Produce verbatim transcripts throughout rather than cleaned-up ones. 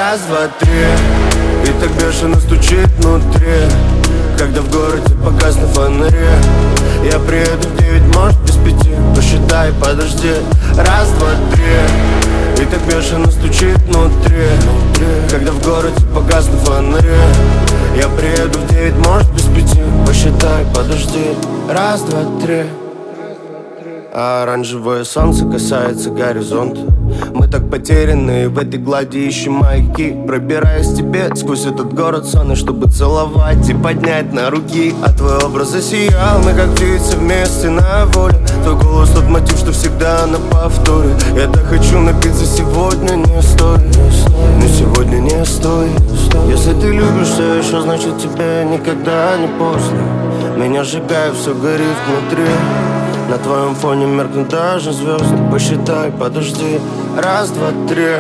Раз, два, три. И так бешено стучит внутри, когда в городе погаснут фонари. Я приеду в девять, может без пяти. Посчитай, подожди. Раз, два, три. И так бешено стучит внутри, когда в городе погаснут фонари. Я приеду в девять, может без пяти. Посчитай, подожди. Раз, два, три. А оранжевое солнце касается горизонта. Мы так потеряны в этой глади, ищем маяки, пробираясь тебе сквозь этот город сонный, чтобы целовать и поднять на руки. А твой образ засиял, мы как птицы вместе на воле. Твой голос тот мотив, что всегда на повторе. Я так хочу напиться сегодня, не стоит. Но сегодня не стоит. Если ты любишь все еще, значит тебе никогда не поздно. Меня сжигает, все горит внутри. На твоем фоне меркнут даже звезды. Посчитай, подожди. Раз, два, три.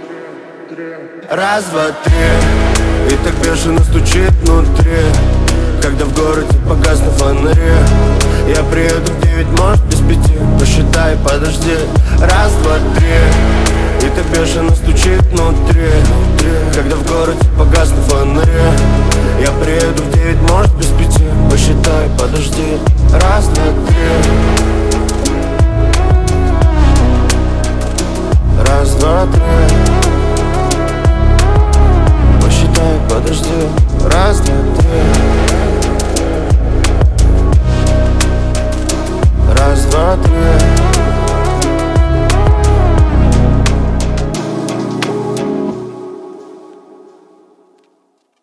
Раз, два, три. И так бешено стучит внутри, когда в городе погаснут фонари. Я приеду в девять, может без пяти. Посчитай, подожди. Раз, два, три. И так бешено стучит внутри, когда в городе погаснут фонари. Я приеду в девять, может без пяти. Посчитай, подожди. Раз, два, три. Раз, два, три.